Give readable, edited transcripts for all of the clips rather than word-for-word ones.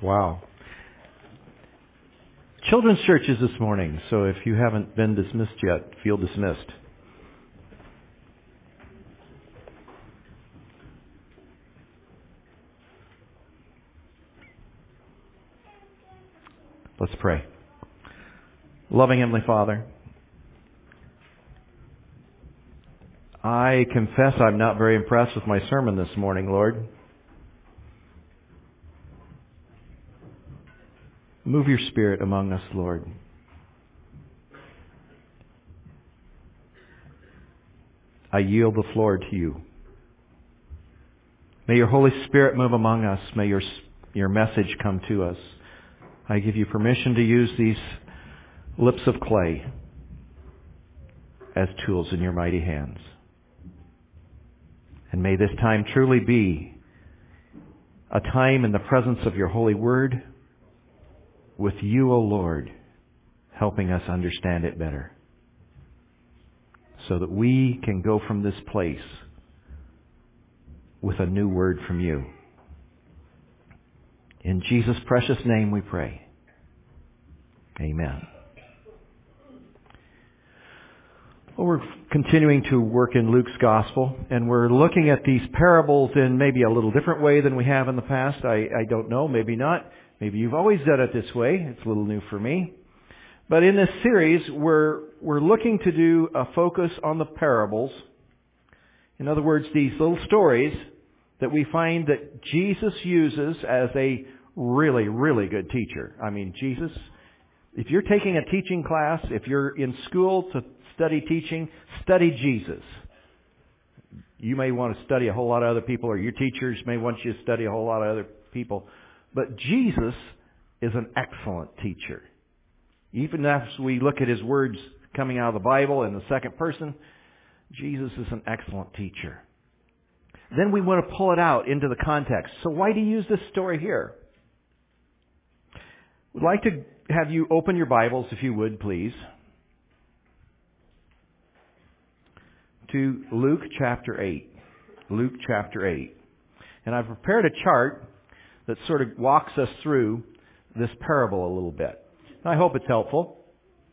Wow. Children's church is this morning, so if you haven't been dismissed yet, feel dismissed. Let's pray. Loving Heavenly Father, I confess I'm not very impressed with my sermon this morning, Lord. Move your Spirit among us, Lord. I yield the floor to you. May your Holy Spirit move among us. May your message come to us. I give you permission to use these lips of clay as tools in your mighty hands. And may this time truly be a time in the presence of your holy word with you, O Lord, helping us understand it better so that we can go from this place with a new word from you. In Jesus' precious name we pray. Amen. Well, we're continuing to work in Luke's Gospel, and we're looking at these parables in maybe a little different way than we have in the past. I don't know, maybe not. Maybe you've always done it this way. It's a little new for me. But in this series, we're looking to do a focus on the parables. In other words, these little stories that we find that Jesus uses as a really, really good teacher. I mean, Jesus, if you're taking a teaching class, if you're in school to study teaching, study Jesus. You may want to study a whole lot of other people, or your teachers may want you to study a whole lot of other people. But Jesus is an excellent teacher. Even as we look at His words coming out of the Bible in the second person, Jesus is an excellent teacher. Then we want to pull it out into the context. So why do you use this story here? We'd like to have you open your Bibles, if you would, please, to Luke chapter 8. Luke chapter 8. And I've prepared a chart that sort of walks us through this parable a little bit. And I hope it's helpful.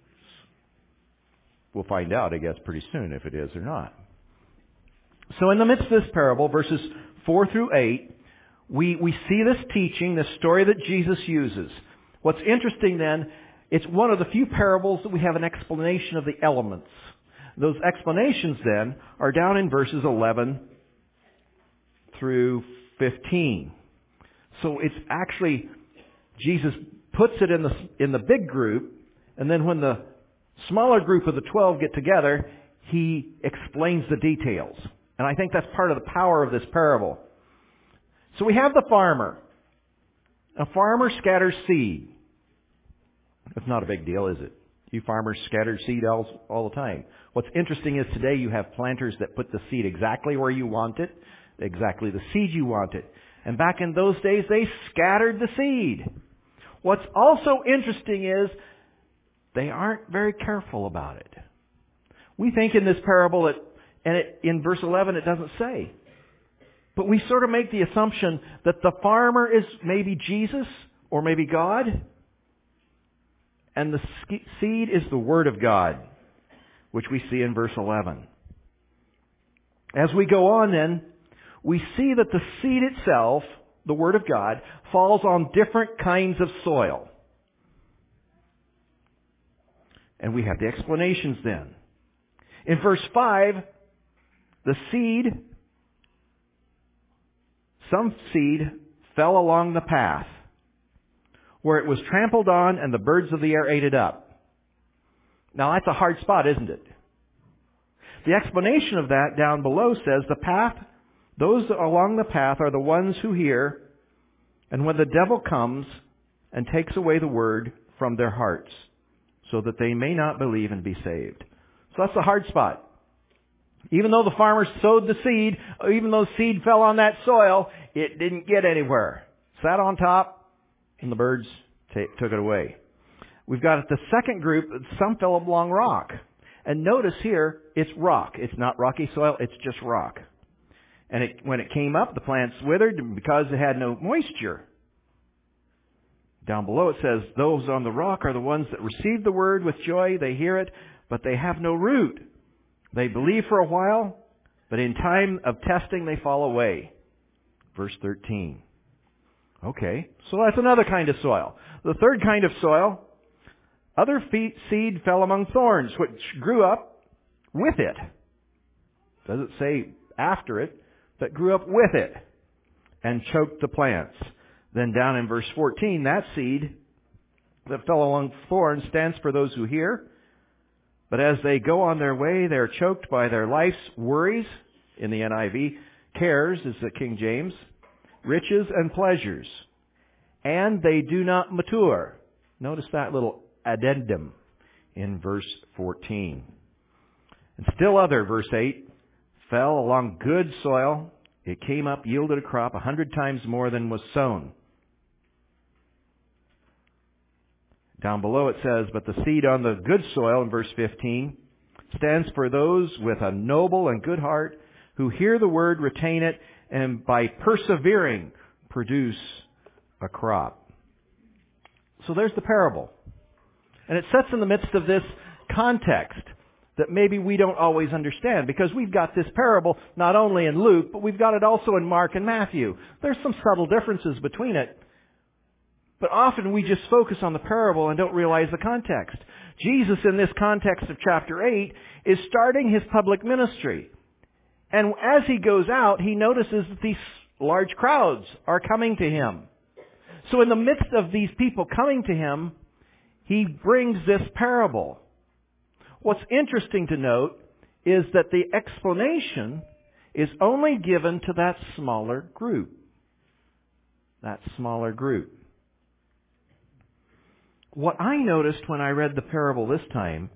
We'll find out, I guess, pretty soon if it is or not. So in the midst of this parable, verses 4 through 8, we see this teaching, this story that Jesus uses. What's interesting then, it's one of the few parables that we have an explanation of the elements. Those explanations then are down in verses 11 through 15. So it's actually, Jesus puts it in the big group, and then when the smaller group of the 12 get together, He explains the details. And I think that's part of the power of this parable. So we have the farmer. A farmer scatters seed. That's not a big deal, is it? You farmers scatter seed all the time. What's interesting is today you have planters that put the seed exactly where you want it, exactly the seed you want it. And back in those days, they scattered the seed. What's also interesting is they aren't very careful about it. We think in this parable, in verse 11 it doesn't say. But we sort of make the assumption that the farmer is maybe Jesus or maybe God. And the seed is the Word of God, which we see in verse 11. As we go on then, we see that the seed itself, the Word of God, falls on different kinds of soil. And we have the explanations then. In verse 5, the seed, some seed fell along the path, where it was trampled on and the birds of the air ate it up. Now that's a hard spot, isn't it? The explanation of that down below says the path, those along the path are the ones who hear, and when the devil comes and takes away the word from their hearts, so that they may not believe and be saved. So that's the hard spot. Even though the farmer sowed the seed, even though seed fell on that soil, it didn't get anywhere. Sat on top, and the birds took it away. We've got the second group, some fell along rock. And notice here, it's rock. It's not rocky soil, it's just rock. And when it came up, the plants withered because it had no moisture. Down below it says, those on the rock are the ones that receive the word with joy. They hear it, but they have no root. They believe for a while, but in time of testing they fall away. Verse 13. Okay, so that's another kind of soil. The third kind of soil, other seed fell among thorns, which grew up with it. Doesn't say after it, but grew up with it and choked the plants. Then down in verse 14, that seed that fell among thorns stands for those who hear. But as they go on their way, they're choked by their life's worries, in the NIV, cares is the King James, riches and pleasures, and they do not mature. Notice that little addendum in verse 14. And still other, verse 8, fell along good soil. It came up, yielded a crop 100 times more than was sown. Down below it says, but the seed on the good soil, in verse 15, stands for those with a noble and good heart who hear the word, retain it, and by persevering produce a crop. So there's the parable. And it sets in the midst of this context that maybe we don't always understand, because we've got this parable not only in Luke, but we've got it also in Mark and Matthew. There's some subtle differences between it. But often we just focus on the parable and don't realize the context. Jesus, in this context of chapter 8, is starting his public ministry. And as he goes out, he notices that these large crowds are coming to him. So in the midst of these people coming to him, he brings this parable. What's interesting to note is that the explanation is only given to that smaller group. That smaller group. What I noticed when I read the parable this time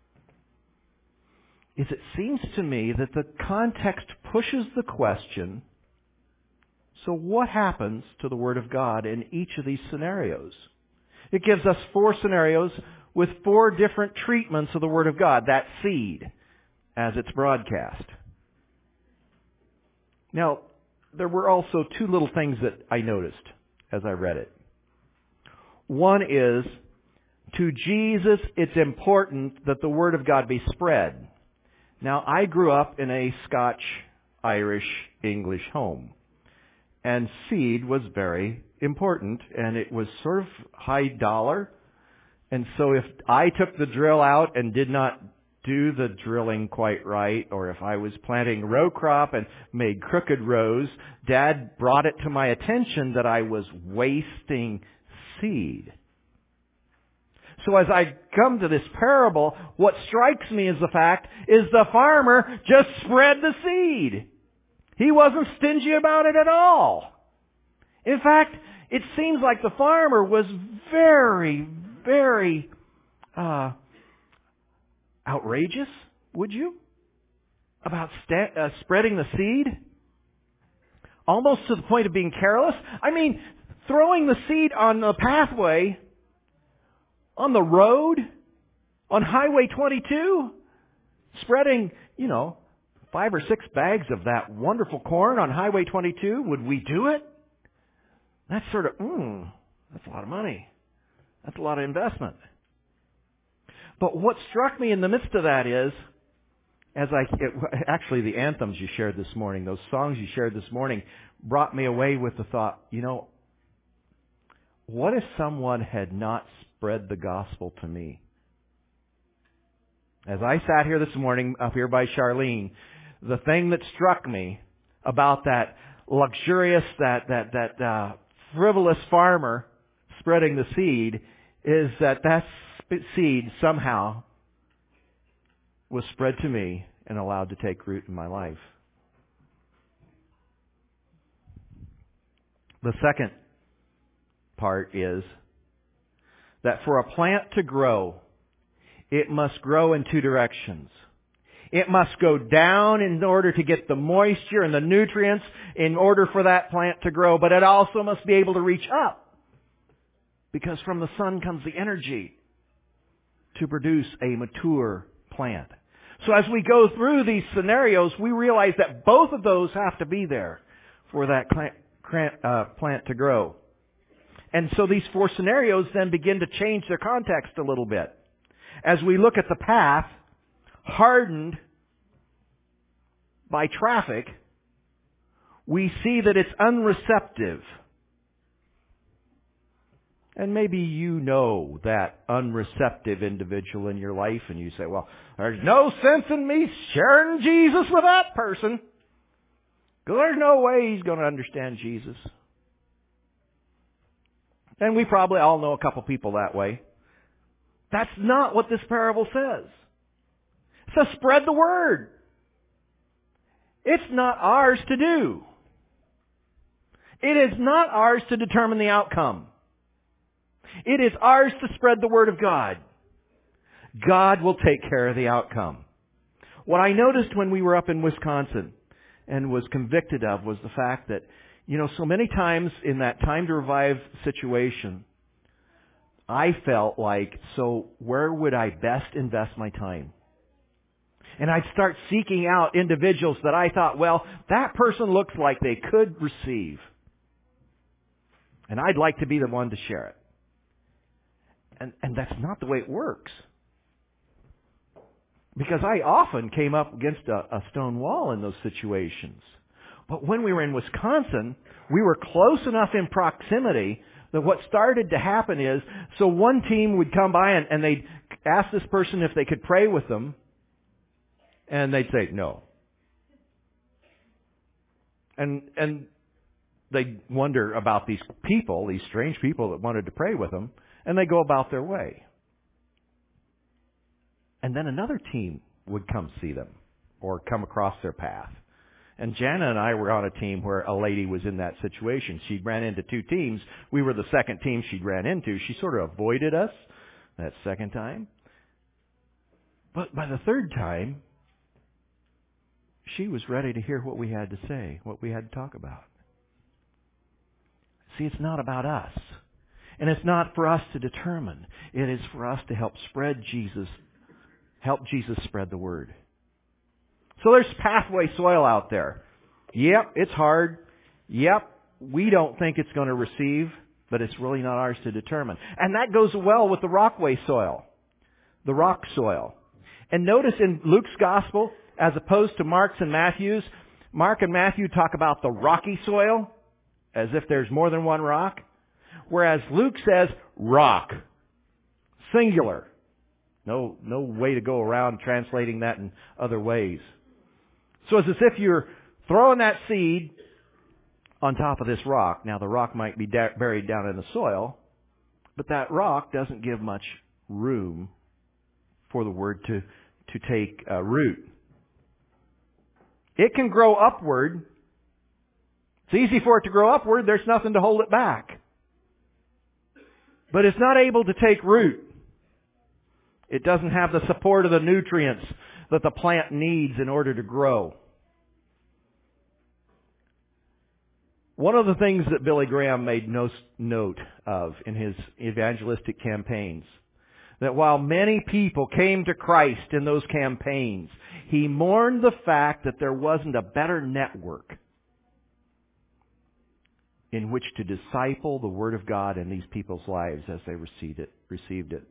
is it seems to me that the context pushes the question, so what happens to the Word of God in each of these scenarios? It gives us 4 scenarios with 4 different treatments of the Word of God, that seed, as it's broadcast. Now, there were also 2 little things that I noticed as I read it. One is, to Jesus, it's important that the Word of God be spread. Now, I grew up in a Scotch, Irish, English home. And seed was very important, and it was sort of high dollar. And so if I took the drill out and did not do the drilling quite right, or if I was planting row crop and made crooked rows, Dad brought it to my attention that I was wasting seed. So as I come to this parable, what strikes me as the fact is the farmer just spread the seed. He wasn't stingy about it at all. In fact, it seems like the farmer was very, very outrageous, would you? About spreading the seed? Almost to the point of being careless. I mean, throwing the seed on the pathway, on the road, on Highway 22, spreading, 5 or 6 bags of that wonderful corn on Highway 22. Would we do it? That's sort of, that's a lot of money. That's a lot of investment. But what struck me in the midst of that is, actually the anthems you shared this morning, those songs you shared this morning, brought me away with the thought, what if someone had not spread the gospel to me? As I sat here this morning up here by Charlene, the thing that struck me about that luxurious, that frivolous farmer spreading the seed is that seed somehow was spread to me and allowed to take root in my life. The second part is that for a plant to grow, it must grow in 2 directions. It must go down in order to get the moisture and the nutrients in order for that plant to grow, but it also must be able to reach up, because from the sun comes the energy to produce a mature plant. So as we go through these scenarios, we realize that both of those have to be there for that plant to grow. And so these four scenarios then begin to change their context a little bit. As we look at the path, hardened by traffic, we see that it's unreceptive. And maybe you know that unreceptive individual in your life and you say, well, there's no sense in me sharing Jesus with that person, because there's no way he's going to understand Jesus. And we probably all know a couple people that way. That's not what this parable says. It says spread the word. It's not ours to do. It is not ours to determine the outcome. It is ours to spread the word of God. God will take care of the outcome. What I noticed when we were up in Wisconsin and was convicted of was the fact that, so many times in that Time to Revive situation, I felt like, so where would I best invest my time? And I'd start seeking out individuals that I thought, well, that person looks like they could receive. And I'd like to be the one to share it. And that's not the way it works. Because I often came up against a stone wall in those situations. But when we were in Wisconsin, we were close enough in proximity that what started to happen is, so one team would come by and they'd ask this person if they could pray with them, and they'd say no. And they'd wonder about these people, these strange people that wanted to pray with them, and they go about their way. And then another team would come see them or come across their path. And Jana and I were on a team where a lady was in that situation. She ran into two teams. We were the second team she'd ran into. She sort of avoided us that second time. But by the third time, she was ready to hear what we had to say, what we had to talk about. See, it's not about us. And it's not for us to determine. It is for us to help Jesus spread the word. So there's pathway soil out there. Yep, it's hard. Yep, we don't think it's going to receive, but it's really not ours to determine. And that goes well with the rockway soil, the rock soil. And notice in Luke's gospel, as opposed to Mark's and Matthew's, Mark and Matthew talk about the rocky soil, as if there's more than one rock. Whereas Luke says rock. Singular. No way to go around translating that in other ways. So it's as if you're throwing that seed on top of this rock. Now the rock might be buried down in the soil, but that rock doesn't give much room for the word to take root. It can grow upward. It's easy for it to grow upward. There's nothing to hold it back. But it's not able to take root. It doesn't have the support of the nutrients that the plant needs in order to grow. One of the things that Billy Graham made note of in his evangelistic campaigns, that while many people came to Christ in those campaigns, he mourned the fact that there wasn't a better network in which to disciple the Word of God in these people's lives as they received it.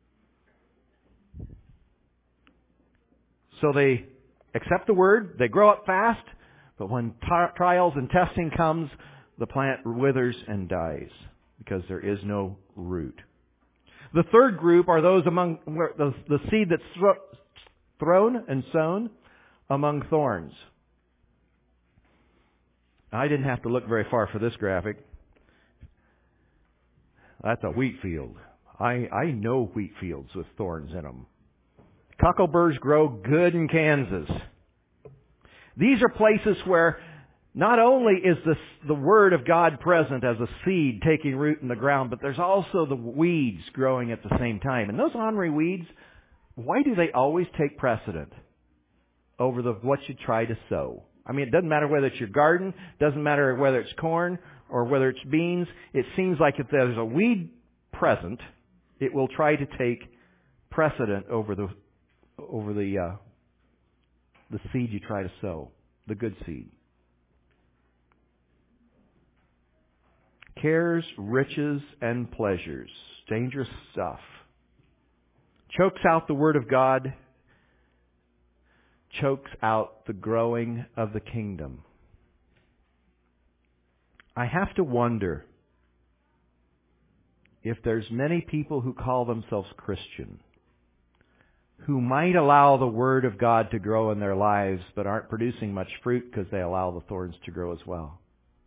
So they accept the Word, they grow up fast, but when trials and testing comes, the plant withers and dies because there is no root. The third group are those among the seed that's thrown and sown among thorns. I didn't have to look very far for this graphic. That's a wheat field. I know wheat fields with thorns in them. Cockleburrs grow good in Kansas. These are places where not only is the Word of God present as a seed taking root in the ground, but there's also the weeds growing at the same time. And those ornery weeds, why do they always take precedent over what you try to sow? I mean, it doesn't matter whether it's your garden, doesn't matter whether it's corn or whether it's beans. It seems like if there's a weed present, it will try to take precedent over the seed you try to sow, the good seed. cares, riches, and pleasures. Dangerous stuff. Chokes out the Word of God. Chokes out the growing of the kingdom. I have to wonder if there's many people who call themselves Christian who might allow the Word of God to grow in their lives but aren't producing much fruit because they allow the thorns to grow as well.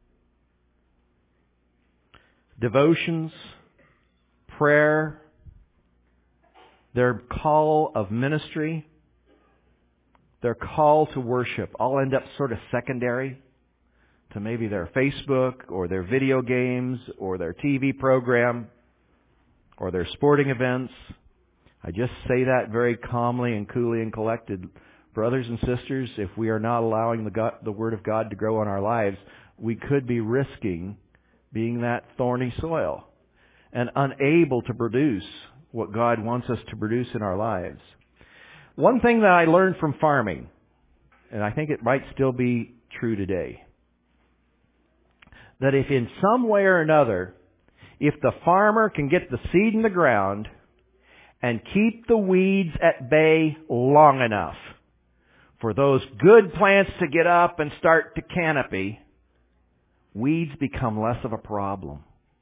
Devotions, prayer, their call of ministry, their call to worship all end up sort of secondary to maybe their Facebook or their video games or their TV program or their sporting events. I just say that very calmly and coolly and collected. Brothers and sisters, if we are not allowing the Word of God to grow in our lives, we could be risking being that thorny soil and unable to produce what God wants us to produce in our lives. One thing that I learned from farming, and I think it might still be true today, that if in some way or another, if the farmer can get the seed in the ground and keep the weeds at bay long enough for those good plants to get up and start to canopy, weeds become less of a problem.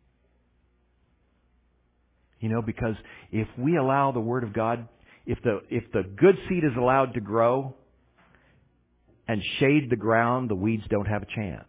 You know, because if we allow the Word of God, if the good seed is allowed to grow and shade the ground, the weeds don't have a chance.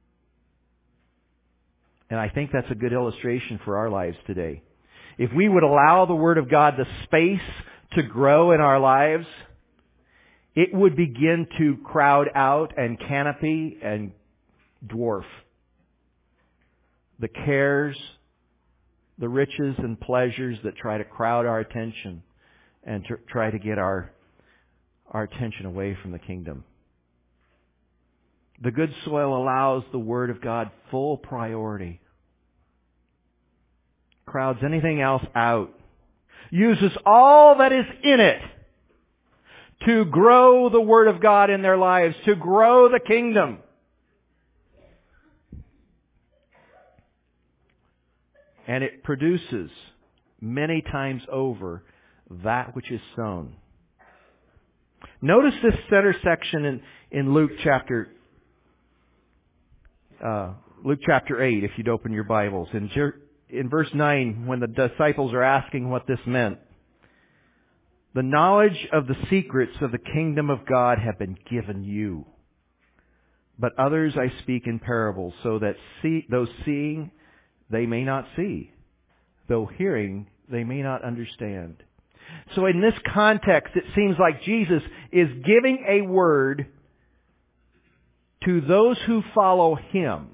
And I think that's a good illustration for our lives today. If we would allow the Word of God the space to grow in our lives, it would begin to crowd out and canopy and dwarf the cares, the riches and pleasures that try to crowd our attention and to try to get our attention away from the kingdom. The good soil allows the Word of God full priority. Crowds anything else out. Uses all that is in it to grow the Word of God in their lives, to grow the kingdom. And it produces many times over that which is sown. Notice this center section in Luke chapter 8, if you'd open your Bibles. In verse 9, when the disciples are asking what this meant, the knowledge of the secrets of the kingdom of God have been given you. But others I speak in parables, so that those seeing they may not see, though hearing they may not understand. So in this context, it seems like Jesus is giving a word to those who follow Him.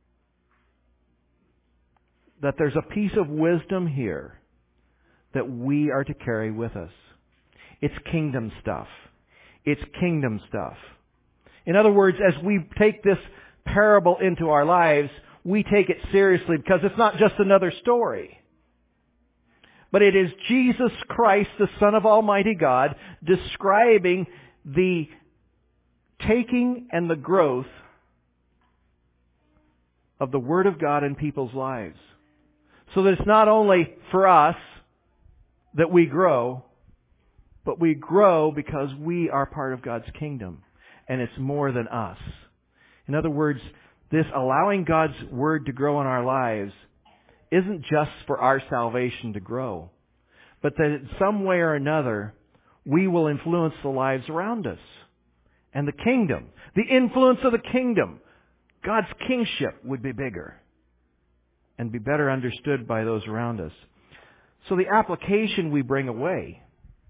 That there's a piece of wisdom here that we are to carry with us. It's kingdom stuff. It's kingdom stuff. In other words, as we take this parable into our lives, we take it seriously because it's not just another story. But it is Jesus Christ, the Son of Almighty God, describing the taking and the growth of the Word of God in people's lives. So that it's not only for us that we grow, but we grow because we are part of God's kingdom. And it's more than us. In other words, this allowing God's Word to grow in our lives isn't just for our salvation to grow, but that in some way or another, we will influence the lives around us. And the kingdom, the influence of the kingdom, God's kingship would be bigger and be better understood by those around us. So the application we bring away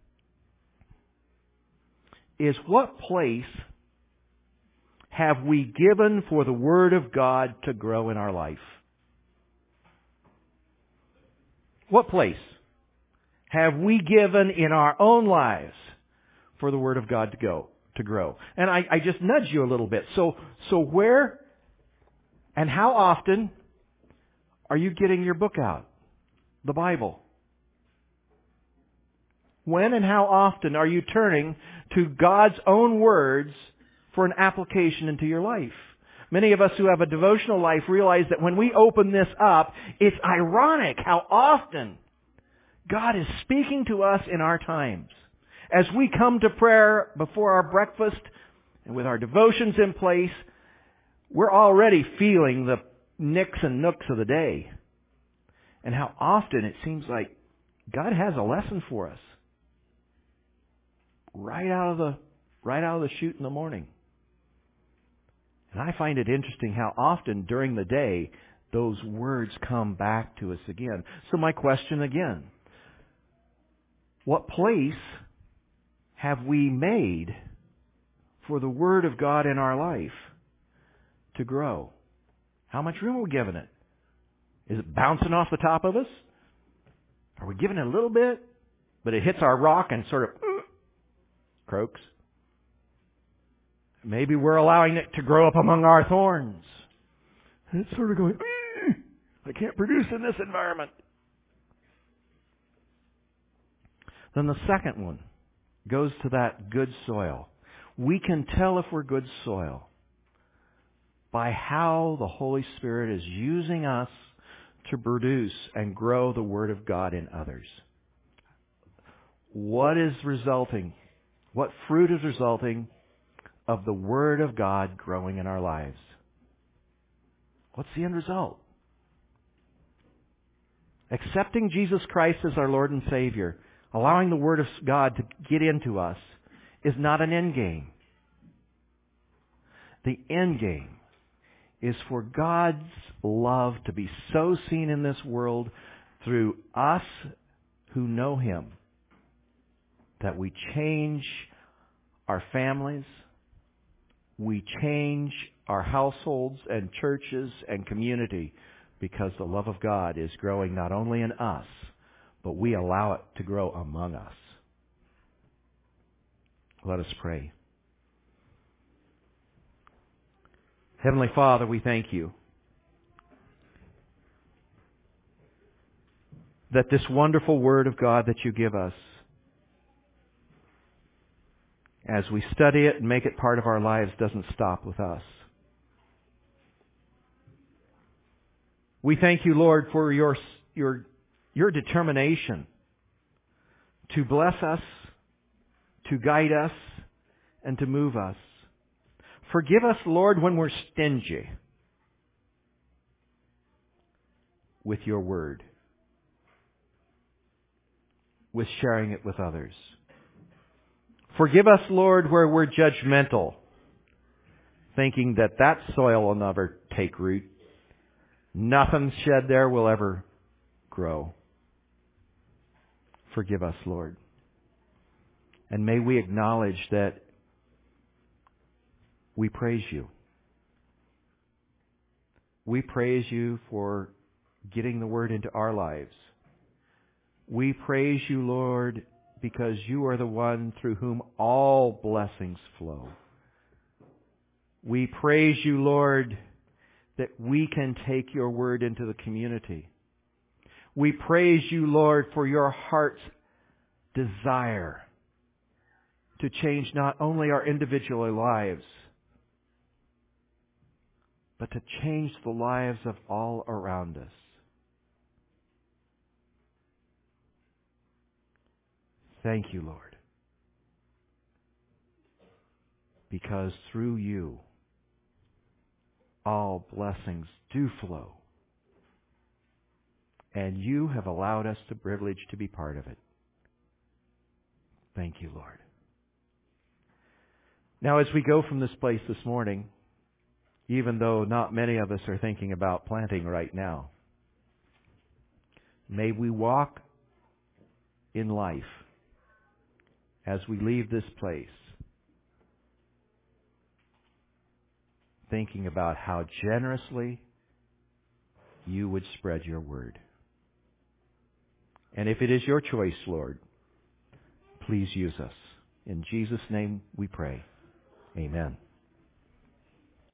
is, what place have we given for the Word of God to grow in our life? What place have we given in our own lives for the Word of God to grow? And I just nudge you a little bit. So where and how often are you getting your book out? The Bible. When and how often are you turning to God's own words for an application into your life? Many of us who have a devotional life realize that when we open this up, it's ironic how often God is speaking to us in our times. As we come to prayer before our breakfast and with our devotions in place, we're already feeling the nicks and nooks of the day. And how often it seems like God has a lesson for us right out of the chute in the morning. And I find it interesting how often during the day those words come back to us again. So my question again, what place have we made for the Word of God in our life to grow? How much room are we giving it? Is it bouncing off the top of us? Are we giving it a little bit, but it hits our rock and sort of croaks? Maybe we're allowing it to grow up among our thorns. And it's sort of going, I can't produce in this environment. Then the second one goes to that good soil. We can tell if we're good soil by how the Holy Spirit is using us to produce and grow the Word of God in others. What is resulting? What fruit is resulting of the Word of God growing in our lives? What's the end result? Accepting Jesus Christ as our Lord and Savior, allowing the Word of God to get into us, is not an end game. The end game is for God's love to be so seen in this world through us who know Him that we change our families, we change our households and churches and community because the love of God is growing not only in us, but we allow it to grow among us. Let us pray. Heavenly Father, we thank You that this wonderful Word of God that You give us, as we study it and make it part of our lives, doesn't stop with us. We thank You, Lord, for Your determination to bless us, to guide us, and to move us. Forgive us, Lord, when we're stingy with Your Word, with sharing it with others. Forgive us, Lord, where we're judgmental, thinking that soil will never take root. Nothing shed there will ever grow. Forgive us, Lord. And may we acknowledge that we praise You. We praise You for getting the Word into our lives. We praise You, Lord, because You are the one through whom all blessings flow. We praise You, Lord, that we can take Your Word into the community. We praise You, Lord, for Your heart's desire to change not only our individual lives, but to change the lives of all around us. Thank You, Lord, because through You, all blessings do flow, and You have allowed us the privilege to be part of it. Thank You, Lord. Now, as we go from this place this morning, even though not many of us are thinking about planting right now, may we walk in life as we leave this place thinking about how generously You would spread Your Word. And if it is Your choice, Lord, please use us. In Jesus' name we pray. Amen.